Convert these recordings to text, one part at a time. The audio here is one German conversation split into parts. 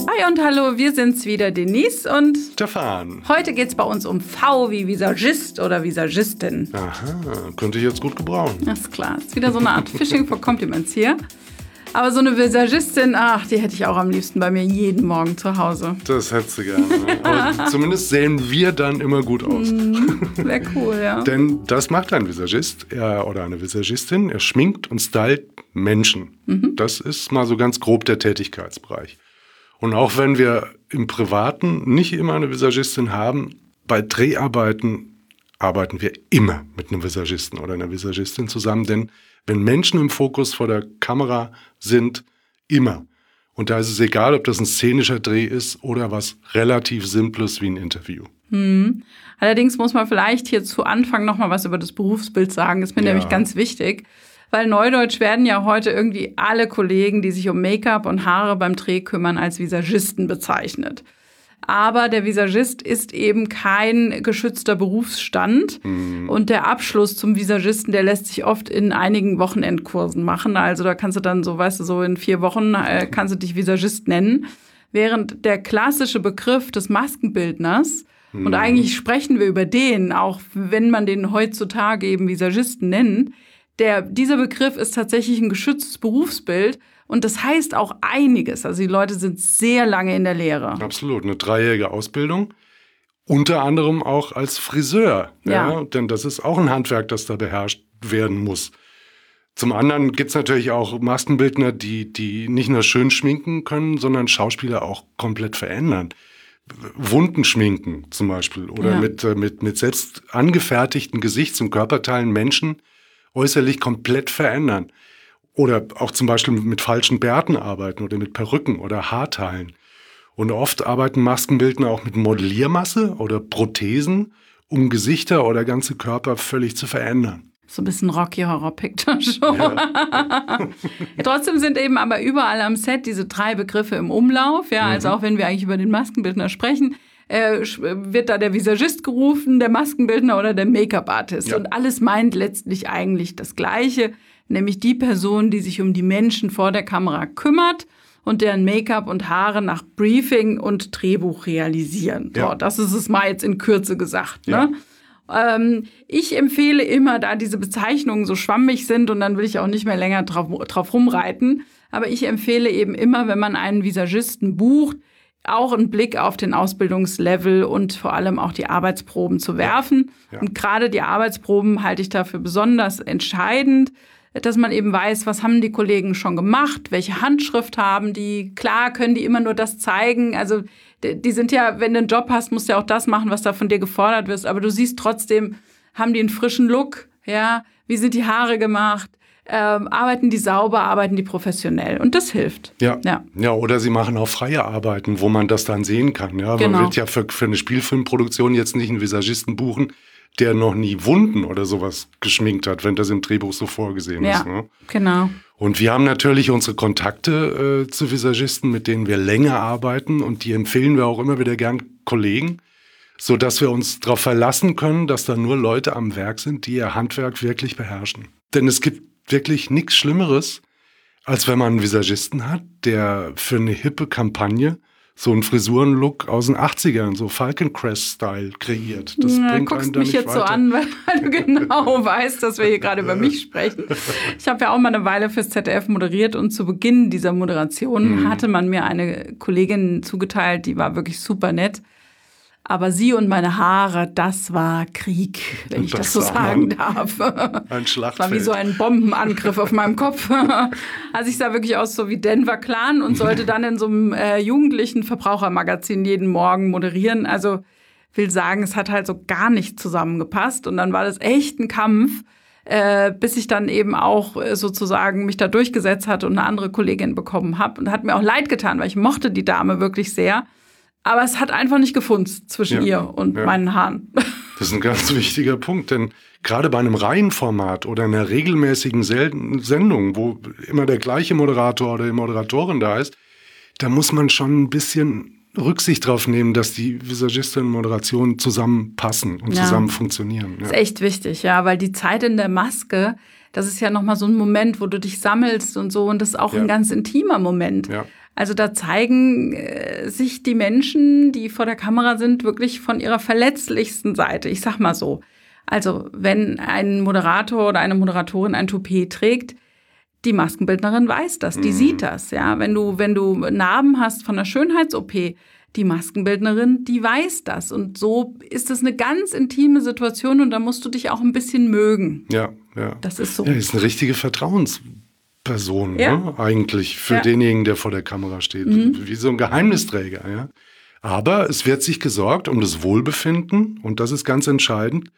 Hi und hallo, wir sind's wieder, Denise und Stefan. Heute geht's bei uns um V wie Visagist oder Visagistin. Aha, könnte ich jetzt gut gebrauchen. Das ist klar, ist wieder so eine Art Fishing for Compliments hier. Aber so eine Visagistin, die hätte ich auch am liebsten bei mir jeden Morgen zu Hause. Das hättest du gerne. Ne? Aber zumindest sehen wir dann immer gut aus. Wäre cool, ja. Denn das macht ein Visagist oder eine Visagistin. Er schminkt und stylt Menschen. Das ist mal so ganz grob der Tätigkeitsbereich. Und auch wenn wir im Privaten nicht immer eine Visagistin haben, bei Dreharbeiten arbeiten wir immer mit einem Visagisten oder einer Visagistin zusammen. Denn wenn Menschen im Fokus vor der Kamera sind, immer. Und da ist es egal, ob das ein szenischer Dreh ist oder was relativ Simples wie ein Interview. Allerdings muss man vielleicht hier zu Anfang noch mal was über das Berufsbild sagen. Das ist mir nämlich ganz wichtig. Weil neudeutsch werden ja heute irgendwie alle Kollegen, die sich um Make-up und Haare beim Dreh kümmern, als Visagisten bezeichnet. Aber der Visagist ist eben kein geschützter Berufsstand. Und der Abschluss zum Visagisten, der lässt sich oft in einigen Wochenendkursen machen. Also da kannst du dann so, weißt du, so in 4 Wochen kannst du dich Visagist nennen. Während der klassische Begriff des Maskenbildners, und eigentlich sprechen wir über den, auch wenn man den heutzutage eben Visagisten nennt, dieser Begriff ist tatsächlich ein geschütztes Berufsbild. Und das heißt auch einiges. Also die Leute sind sehr lange in der Lehre. Absolut, eine 3-jährige Ausbildung. Unter anderem auch als Friseur. Ja. Denn das ist auch ein Handwerk, das da beherrscht werden muss. Zum anderen gibt es natürlich auch Maskenbildner, die nicht nur schön schminken können, sondern Schauspieler auch komplett verändern. Wunden schminken zum Beispiel. Oder mit selbst angefertigten Gesichts- und Körperteilen Menschen äußerlich komplett verändern. Oder auch zum Beispiel mit falschen Bärten arbeiten oder mit Perücken oder Haarteilen. Und oft arbeiten Maskenbildner auch mit Modelliermasse oder Prothesen, um Gesichter oder ganze Körper völlig zu verändern. So ein bisschen Rocky Horror Picture Show. Ja. Trotzdem sind eben aber überall am Set diese 3 Begriffe im Umlauf. Ja, also auch wenn wir eigentlich über den Maskenbildner sprechen, wird da der Visagist gerufen, der Maskenbildner oder der Make-up-Artist. Ja. Und alles meint letztlich eigentlich das Gleiche. Nämlich die Person, die sich um die Menschen vor der Kamera kümmert und deren Make-up und Haare nach Briefing und Drehbuch realisieren. Ja. So, das ist es mal jetzt in Kürze gesagt. Ne? Ja. Ich empfehle immer, da diese Bezeichnungen so schwammig sind und dann will ich auch nicht mehr länger drauf rumreiten, aber ich empfehle eben immer, wenn man einen Visagisten bucht, auch einen Blick auf den Ausbildungslevel und vor allem auch die Arbeitsproben zu werfen. Ja. Und gerade die Arbeitsproben halte ich dafür besonders entscheidend, dass man eben weiß, was haben die Kollegen schon gemacht, welche Handschrift haben die. Klar können die immer nur das zeigen. Also die sind ja, wenn du einen Job hast, musst du ja auch das machen, was da von dir gefordert wird. Aber du siehst trotzdem, haben die einen frischen Look? Ja, wie sind die Haare gemacht? Arbeiten die sauber, arbeiten die professionell? Und das hilft. Ja, oder sie machen auch freie Arbeiten, wo man das dann sehen kann. Ja, genau. Man wird ja für eine Spielfilmproduktion jetzt nicht einen Visagisten buchen, der noch nie Wunden oder sowas geschminkt hat, wenn das im Drehbuch so vorgesehen ist. Ne? Genau. Und wir haben natürlich unsere Kontakte zu Visagisten, mit denen wir länger arbeiten und die empfehlen wir auch immer wieder gern Kollegen, sodass wir uns darauf verlassen können, dass da nur Leute am Werk sind, die ihr Handwerk wirklich beherrschen. Denn es gibt wirklich nichts Schlimmeres, als wenn man einen Visagisten hat, der für eine hippe Kampagne so einen Frisurenlook aus den 80ern, so Falcon Crest-Style kreiert. Das bringt guckst mich jetzt weiter. So an, weil du genau weißt, dass wir hier gerade über mich sprechen. Ich habe ja auch mal eine Weile fürs ZDF moderiert und zu Beginn dieser Moderation hatte man mir eine Kollegin zugeteilt, die war wirklich super nett. Aber sie und meine Haare, das war Krieg, wenn ich das so sagen darf. Ein Schlachtfeld. Das war wie so ein Bombenangriff auf meinem Kopf. Also ich sah wirklich aus so wie Denver Clan und sollte dann in so einem jugendlichen Verbrauchermagazin jeden Morgen moderieren. Also will sagen, es hat halt so gar nicht zusammengepasst. Und dann war das echt ein Kampf, bis ich dann eben auch sozusagen mich da durchgesetzt hatte und eine andere Kollegin bekommen habe. Und hat mir auch leid getan, weil ich mochte die Dame wirklich sehr. Aber es hat einfach nicht gefunzt zwischen ihr und meinen Haaren. Das ist ein ganz wichtiger Punkt, denn gerade bei einem Reihenformat oder einer regelmäßigen Sendung, wo immer der gleiche Moderator oder die Moderatorin da ist, da muss man schon ein bisschen Rücksicht drauf nehmen, dass die Visagistin und Moderation zusammenpassen und zusammen funktionieren. Ja. Das ist echt wichtig, ja, weil die Zeit in der Maske, das ist ja nochmal so ein Moment, wo du dich sammelst und so. Und das ist auch ein ganz intimer Moment. Ja. Also da zeigen sich die Menschen, die vor der Kamera sind, wirklich von ihrer verletzlichsten Seite. Ich sag mal so. Also wenn ein Moderator oder eine Moderatorin ein Toupet trägt, die Maskenbildnerin weiß das, die sieht das. Ja, wenn du Narben hast von einer Schönheits-OP, die Maskenbildnerin, die weiß das. Und so ist es eine ganz intime Situation und da musst du dich auch ein bisschen mögen. Ja. Das ist so. Ja, ist eine richtige Vertrauensperson, ne? Eigentlich für denjenigen, der vor der Kamera steht. Wie so ein Geheimnisträger. Ja? Aber es wird sich gesorgt um das Wohlbefinden, und das ist ganz entscheidend,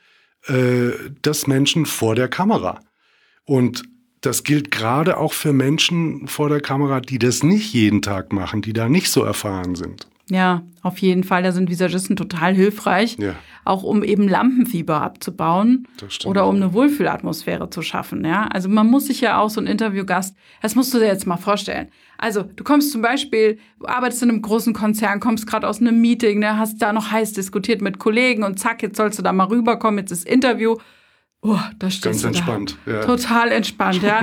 des Menschen vor der Kamera. Und das gilt gerade auch für Menschen vor der Kamera, die das nicht jeden Tag machen, die da nicht so erfahren sind. Ja, auf jeden Fall. Da sind Visagisten total hilfreich, auch um eben Lampenfieber abzubauen oder um eine Wohlfühlatmosphäre zu schaffen. Ja? Also man muss sich ja auch so ein Interviewgast, das musst du dir jetzt mal vorstellen. Also du kommst zum Beispiel, du arbeitest in einem großen Konzern, kommst gerade aus einem Meeting, ne, hast da noch heiß diskutiert mit Kollegen und zack, jetzt sollst du da mal rüberkommen, jetzt ist Interview. Oh, da stehst ganz du entspannt. Da. Ja. Total entspannt, ja.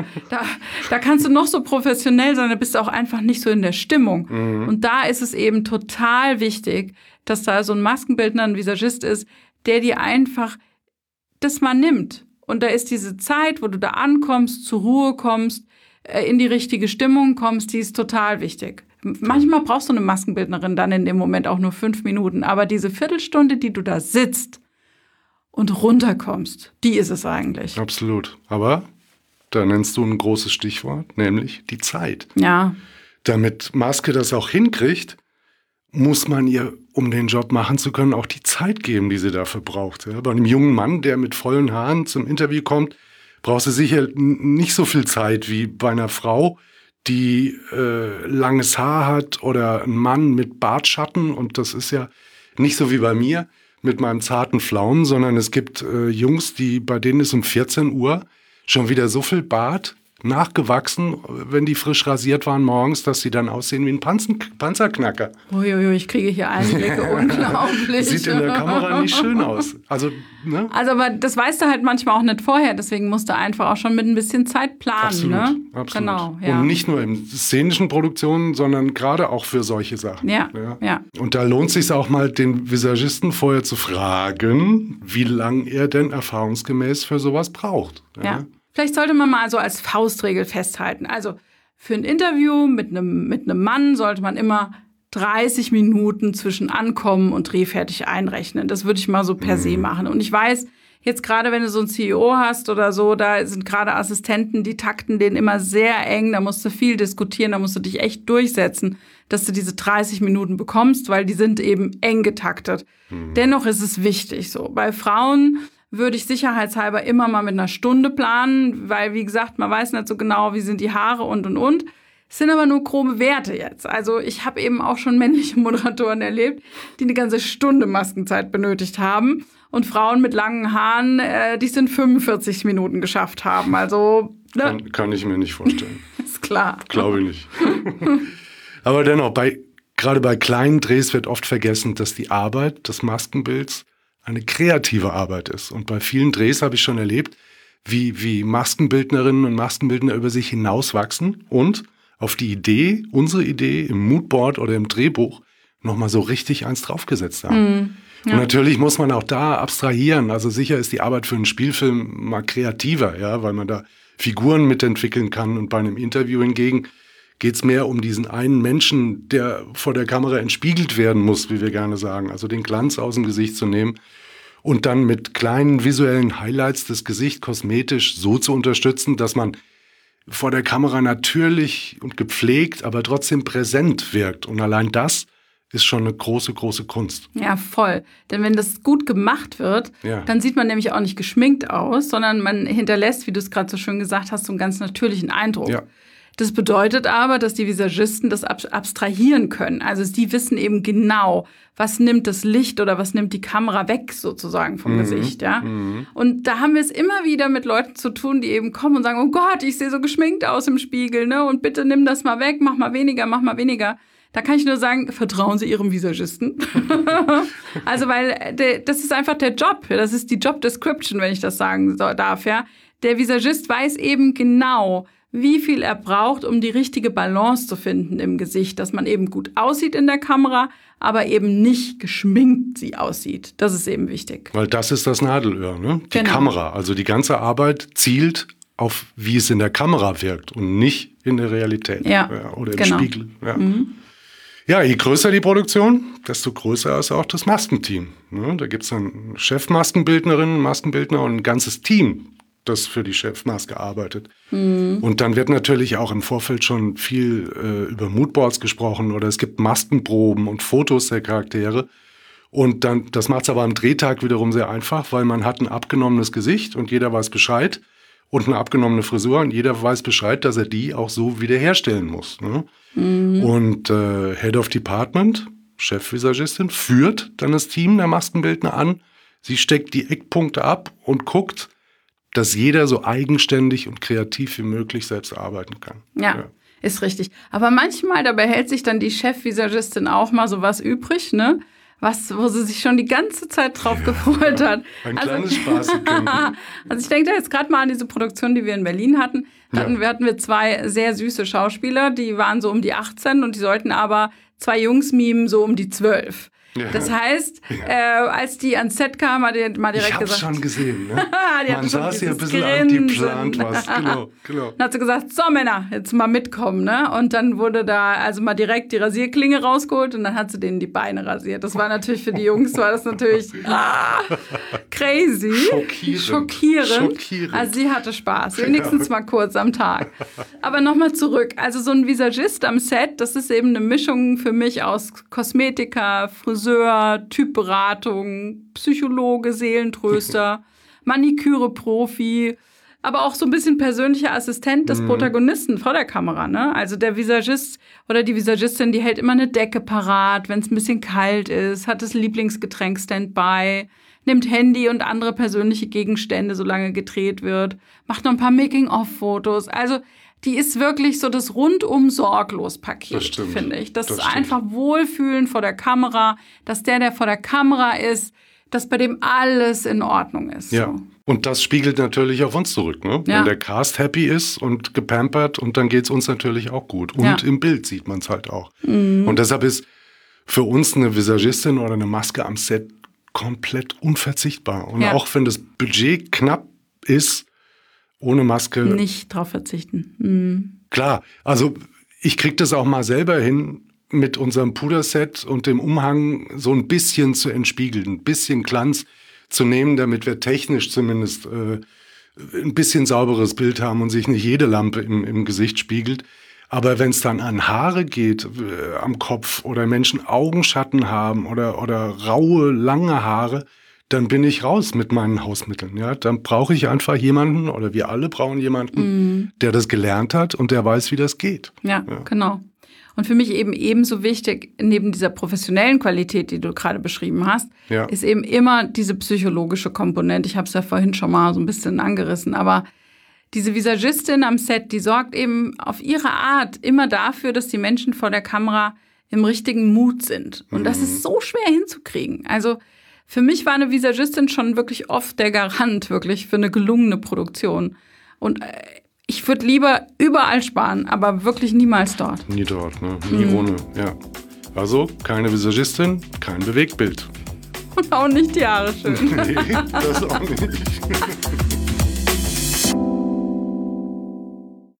Da kannst du noch so professionell sein, da bist du auch einfach nicht so in der Stimmung. Und da ist es eben total wichtig, dass da so ein Maskenbildner, ein Visagist ist, der dir einfach das mal nimmt. Und da ist diese Zeit, wo du da ankommst, zur Ruhe kommst, in die richtige Stimmung kommst, die ist total wichtig. Manchmal brauchst du eine Maskenbildnerin dann in dem Moment auch nur 5 Minuten, aber diese Viertelstunde, die du da sitzt und runterkommst, die ist es eigentlich. Absolut. Aber da nennst du ein großes Stichwort, nämlich die Zeit. Ja. Damit Maske das auch hinkriegt, muss man ihr, um den Job machen zu können, auch die Zeit geben, die sie dafür braucht. Ja, bei einem jungen Mann, der mit vollen Haaren zum Interview kommt, braucht sie sicher nicht so viel Zeit wie bei einer Frau, die langes Haar hat, oder ein Mann mit Bartschatten. Und das ist ja nicht so wie bei mir mit meinem zarten Pflaumen, sondern es gibt Jungs, bei denen ist um 14 Uhr schon wieder so viel Bart nachgewachsen, wenn die frisch rasiert waren morgens, dass sie dann aussehen wie ein Panzerknacker. Uiuiui, ich kriege hier Einblicke, unglaublich. Sieht in der Kamera nicht schön aus. Also, ne? Also, aber das weißt du halt manchmal auch nicht vorher, deswegen musst du einfach auch schon mit ein bisschen Zeit planen. Absolut, ne? Absolut. Genau, ja. Und nicht nur in szenischen Produktionen, sondern gerade auch für solche Sachen. Ja. Und da lohnt es sich auch mal, den Visagisten vorher zu fragen, wie lange er denn erfahrungsgemäß für sowas braucht. Ja. Vielleicht sollte man mal so als Faustregel festhalten. Also für ein Interview mit einem Mann sollte man immer 30 Minuten zwischen Ankommen und drehfertig einrechnen. Das würde ich mal so per se machen. Und ich weiß, jetzt gerade wenn du so einen CEO hast oder so, da sind gerade Assistenten, die takten den immer sehr eng. Da musst du viel diskutieren, da musst du dich echt durchsetzen, dass du diese 30 Minuten bekommst, weil die sind eben eng getaktet. Dennoch ist es wichtig so. Bei Frauen würde ich sicherheitshalber immer mal mit einer Stunde planen, weil, wie gesagt, man weiß nicht so genau, wie sind die Haare und. Es sind aber nur grobe Werte jetzt. Also ich habe eben auch schon männliche Moderatoren erlebt, die eine ganze Stunde Maskenzeit benötigt haben und Frauen mit langen Haaren, die es in 45 Minuten geschafft haben. Also ne? Kann ich mir nicht vorstellen. Ist klar. Glaube ich nicht. Aber dennoch, gerade bei kleinen Drehs wird oft vergessen, dass die Arbeit des Maskenbilds eine kreative Arbeit ist. Und bei vielen Drehs habe ich schon erlebt, wie Maskenbildnerinnen und Maskenbildner über sich hinauswachsen und auf die Idee, unsere Idee im Moodboard oder im Drehbuch nochmal so richtig eins draufgesetzt haben. Ja. Und natürlich muss man auch da abstrahieren. Also sicher ist die Arbeit für einen Spielfilm mal kreativer, ja, weil man da Figuren mitentwickeln kann. Und bei einem Interview hingegen geht es mehr um diesen einen Menschen, der vor der Kamera entspiegelt werden muss, wie wir gerne sagen. Also den Glanz aus dem Gesicht zu nehmen und dann mit kleinen visuellen Highlights das Gesicht kosmetisch so zu unterstützen, dass man vor der Kamera natürlich und gepflegt, aber trotzdem präsent wirkt. Und allein das ist schon eine große, große Kunst. Ja, voll. Denn wenn das gut gemacht wird, dann sieht man nämlich auch nicht geschminkt aus, sondern man hinterlässt, wie du es gerade so schön gesagt hast, so einen ganz natürlichen Eindruck. Ja. Das bedeutet aber, dass die Visagisten das abstrahieren können. Also die wissen eben genau, was nimmt das Licht oder was nimmt die Kamera weg sozusagen vom Gesicht. Ja? Und da haben wir es immer wieder mit Leuten zu tun, die eben kommen und sagen, oh Gott, ich sehe so geschminkt aus im Spiegel, ne? Und bitte nimm das mal weg, mach mal weniger, mach mal weniger. Da kann ich nur sagen, vertrauen Sie Ihrem Visagisten. Also weil das ist einfach der Job. Das ist die Job Description, wenn ich das sagen darf. Ja? Der Visagist weiß eben genau, wie viel er braucht, um die richtige Balance zu finden im Gesicht, dass man eben gut aussieht in der Kamera, aber eben nicht geschminkt sie aussieht. Das ist eben wichtig. Weil das ist das Nadelöhr, ne? Die Kamera. Also die ganze Arbeit zielt auf, wie es in der Kamera wirkt und nicht in der Realität. Oder im Spiegel. Ja. Ja, je größer die Produktion, desto größer ist auch das Maskenteam. Ne? Da gibt es dann Chefmaskenbildnerinnen, Maskenbildner und ein ganzes Team, das für die Chefmaske arbeitet. Und dann wird natürlich auch im Vorfeld schon viel über Moodboards gesprochen oder es gibt Maskenproben und Fotos der Charaktere. Und dann, das macht es aber am Drehtag wiederum sehr einfach, weil man hat ein abgenommenes Gesicht und jeder weiß Bescheid und eine abgenommene Frisur und jeder weiß Bescheid, dass er die auch so wiederherstellen muss. Ne? Und Head of Department, Chefvisagistin, führt dann das Team der Maskenbildner an. Sie steckt die Eckpunkte ab und guckt, dass jeder so eigenständig und kreativ wie möglich selbst arbeiten kann. Ja, ist richtig. Aber manchmal, da behält sich dann die Chefvisagistin auch mal so was übrig, ne? Wo sie sich schon die ganze Zeit drauf gefreut hat. Ein kleines Spaßchen. Also ich denke da jetzt gerade mal an diese Produktion, die wir in Berlin hatten. Hatten wir 2 sehr süße Schauspieler, die waren so um die 18 und die sollten aber 2 Jungs mimen, so um die 12. Das heißt, als die ans Set kamen, hat die mal direkt gesagt... Ich hab's schon gesehen, ne? Man saß ja ein bisschen angeplant was. Genau. Dann hat sie gesagt, so Männer, jetzt mal mitkommen, ne? Und dann wurde da also mal direkt die Rasierklinge rausgeholt und dann hat sie denen die Beine rasiert. Das war natürlich für die Jungs, war das natürlich crazy. Schockierend. Also sie hatte Spaß, wenigstens mal kurz am Tag. Aber nochmal zurück, also so ein Visagist am Set, das ist eben eine Mischung für mich aus Kosmetiker, Friseur, Typberatung, Psychologe, Seelentröster, Maniküre-Profi, aber auch so ein bisschen persönlicher Assistent des Protagonisten vor der Kamera. Ne? Also der Visagist oder die Visagistin, die hält immer eine Decke parat, wenn es ein bisschen kalt ist, hat das Lieblingsgetränk Standby, nimmt Handy und andere persönliche Gegenstände, solange gedreht wird, macht noch ein paar Making-of-Fotos. Also die ist wirklich so das Rundum-Sorglos-Paket, finde ich. Das ist einfach Wohlfühlen vor der Kamera, dass der vor der Kamera ist, dass bei dem alles in Ordnung ist. Ja, so. Und das spiegelt natürlich auf uns zurück. Ne? Wenn der Cast happy ist und gepampert, und dann geht's uns natürlich auch gut. Und im Bild sieht man es halt auch. Und deshalb ist für uns eine Visagistin oder eine Maske am Set komplett unverzichtbar. Und auch wenn das Budget knapp ist, ohne Maske. Nicht drauf verzichten. Klar, also ich krieg das auch mal selber hin, mit unserem Puderset und dem Umhang so ein bisschen zu entspiegeln, ein bisschen Glanz zu nehmen, damit wir technisch zumindest ein bisschen sauberes Bild haben und sich nicht jede Lampe im Gesicht spiegelt. Aber wenn es dann an Haare geht, am Kopf oder Menschen Augenschatten haben oder raue, lange Haare, dann bin ich raus mit meinen Hausmitteln. Ja? Dann brauche ich einfach jemanden, oder wir alle brauchen jemanden, der das gelernt hat und der weiß, wie das geht. Ja, genau. Und für mich eben ebenso wichtig, neben dieser professionellen Qualität, die du gerade beschrieben hast, ist eben immer diese psychologische Komponente. Ich habe es ja vorhin schon mal so ein bisschen angerissen, aber diese Visagistin am Set, die sorgt eben auf ihre Art immer dafür, dass die Menschen vor der Kamera im richtigen Mut sind. Und das ist so schwer hinzukriegen. Also für mich war eine Visagistin schon wirklich oft der Garant wirklich für eine gelungene Produktion. Und ich würde lieber überall sparen, aber wirklich niemals dort. Nie dort, ne? Nie ohne, ja. Also keine Visagistin, kein Bewegtbild. Und auch nicht die Haare schön. Nee, das auch nicht.